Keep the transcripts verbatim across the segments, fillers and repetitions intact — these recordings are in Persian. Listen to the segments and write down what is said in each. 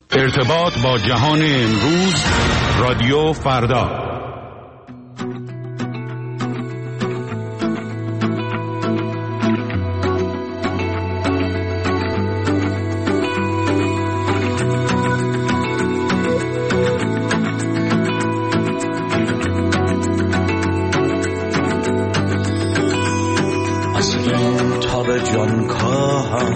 ارتباط با جهان امروز، رادیو فردا. از این تاب جانکاهم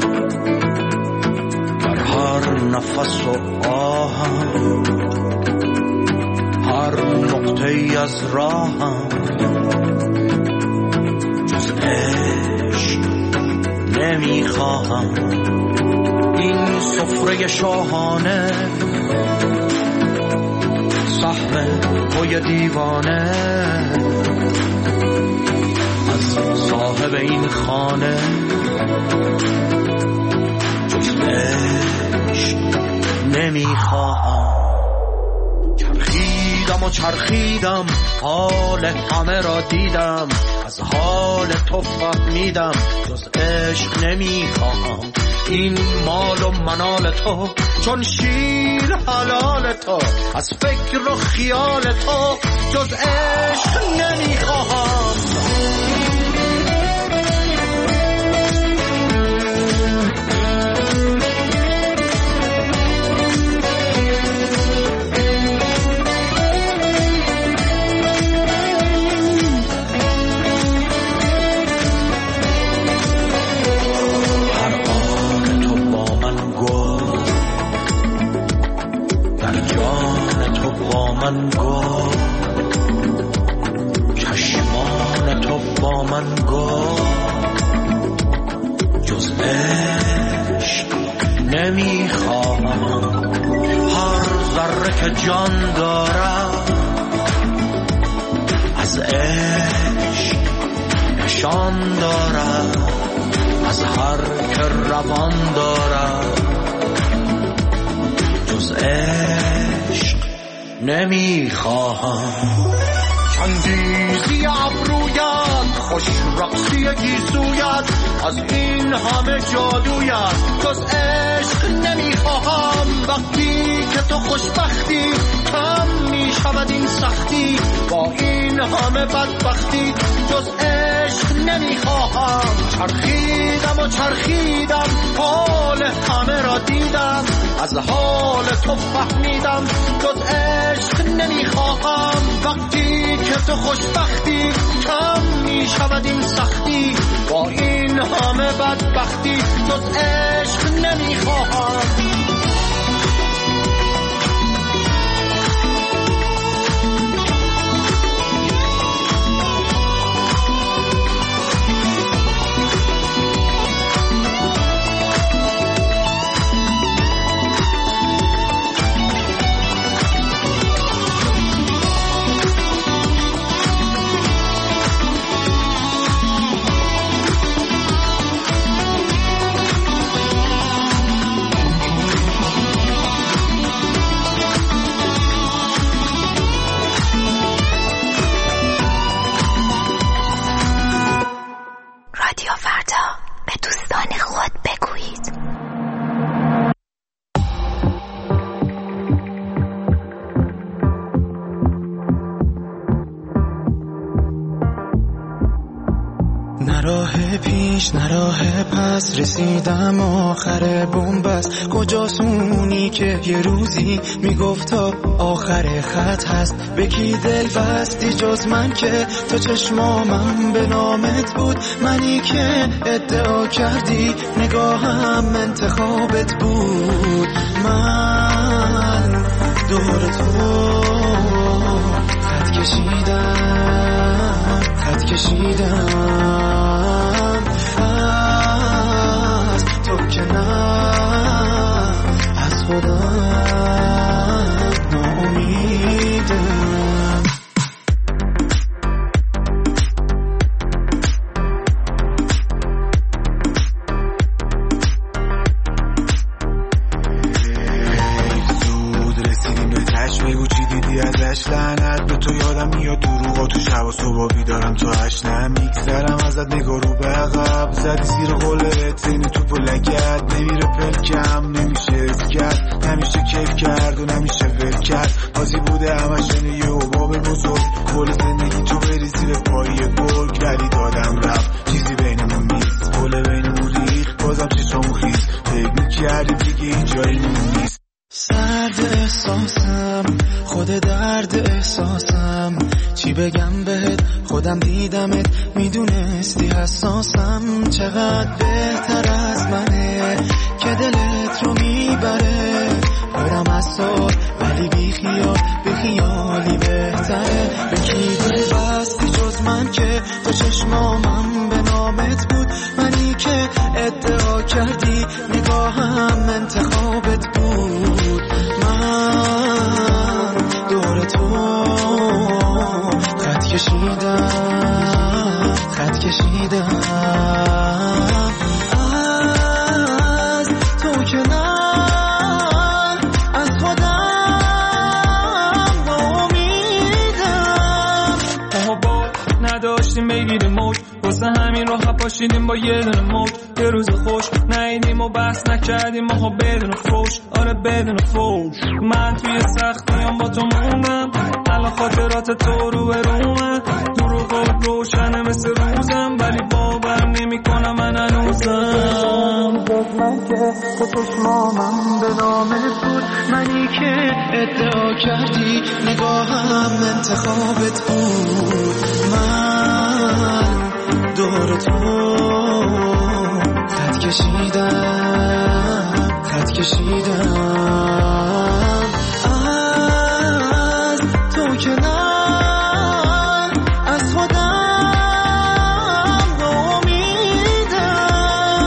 در هر نفس و آهم، هر نقطه از راهم جز عشق نمیخواهم. این سفره شاهانه سهم توی دیوانه، از صاحب این خانه جز عشق نمیخواهم. چرخیدم و چرخیدم، حال همه را دیدم، از حال تو فهمیدم جز عشق نمیخواهم. این مال و منال تو چون شیر حلال تو، از فکر و خیال تو جز عشق نمیخواهم. من گفت چشمان تو با من گفت جز عشق نمیخواهم. هر ذره که جان دارم از عشق نشان دارم، از هر که روان دارم جز عشق نمیخواهم. چندیزی ابرویت، خوش رقصی گیسویت، از این همه جادویت جز عشق نمیخواهم. وقتی که تو خوشبختی کم میشود این سختی، با این همه بدبختی جز عشق نمیخواهم. چرخیدم و چرخیدم، حال همه را دیدم، از حال تو فهمیدم جز عشق نمیخواهم. وقتی که تو خوشبختی کم میشود این سختی، با این همه بدبختی جز عشق نمیخواهم. نراه پس رسیدم آخر بنبست، کجاست اونی که یه روزی میگفت تا آخر خط هست؟ به کی دل بستی جز من که تو چشمامم به نامت بود؟ منی که ادعا کردی نگاهم انتخابت بود. من دور تو خط کشیدم خط کشیدم از تو که نه از خودم ناامیدم. زود رسیدیم به تش، بگو چی دیدی ازش؟ لعنت به تو، یادم میاد دروغا تو شب و صبح بیدارم تا هشت، نمیگذرم ازت نگاه رو به عقب، زدی زیر قولت، این توپو لگت نمیره پلکم، نمیشه اسکت، نمیشه و نمیشه ول کرد. بازی بوده همش یه حباب بزرگ، کل زندگی تو بریزی به پای گرگ. ولی دادم رفت چیزی بینمون نیست، گله بینمون ریخت بازم چشمون خیز. فکر میکردی دیگه این جایی نیست. سرد احساسم خود درد احساسم، چی بگم بهت خودم دیدمت میدونستی حساسم. چقدر بهتر از منه که دلت رو میبره، برم از سار ولی بی خیال بی خیالی بهتره. به کی دل بستی جز من که تو چشمامم به نامت بود، منی که ادعا کردی نگاهم انتخابت بود. من دور تو خط کشیدم خط کشیدم از تو که نه از خودم ناامیدم. ما با نداشتیم بگیریم موج، واسه همین راه پاشیدیم با یه دونه موج. یه روز خوش نیدیم و بحث نکردیم ماها بدون فوش، آره بدون فوش. من توی سختیام با تو موندم، الان خاطرات تو رو برومه. دروغات روشنه مثل روزم، ولی باور نمی کنم من هنوزم. من که تو چشمامم به نامت بود، منی که ادعا کردی نگاهم انتخابت بود. من دور تو خط کشیدم خط کشیدم از تو که نه از خودم ناامیدم.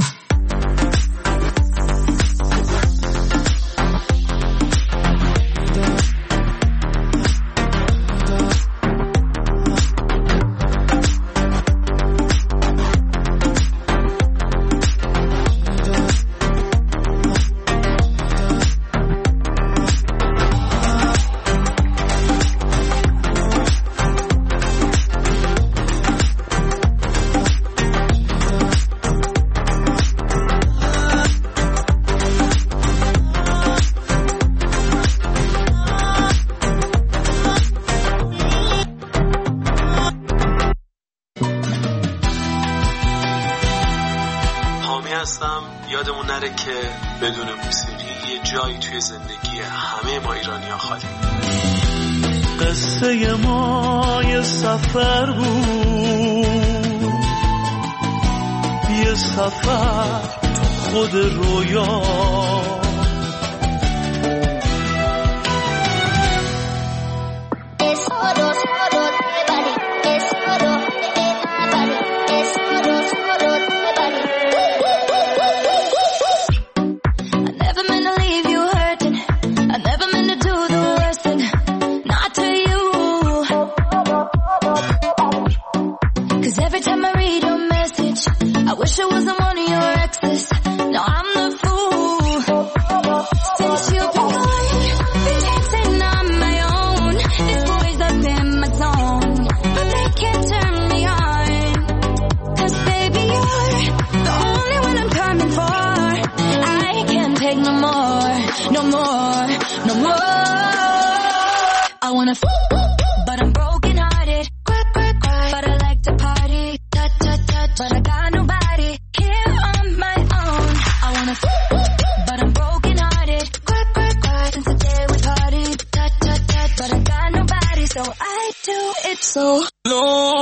یادمون نره که بدون موسیقی یه جایی توی زندگی همه ما ایرانی‌ها خالی. قصه ما یه سفر بود، یه سفر خود رویا. Wish it wasn't one of your exes. No, I'm the fool. Since you've been gone, been dancing on my own. This boy's up in my zone, but they can't turn me on. Cause baby, you're the only one I'm coming for. I can't take no more, no more, no more. I wanna f***, but I'm broken hearted. Cry, cry, cry, but I like to party. Touch, touch, touch, but I got nobody. But I'm broken hearted. Cry, cry, cry since the day we party. Touch, touch, touch, but I got nobody, so I do it so long.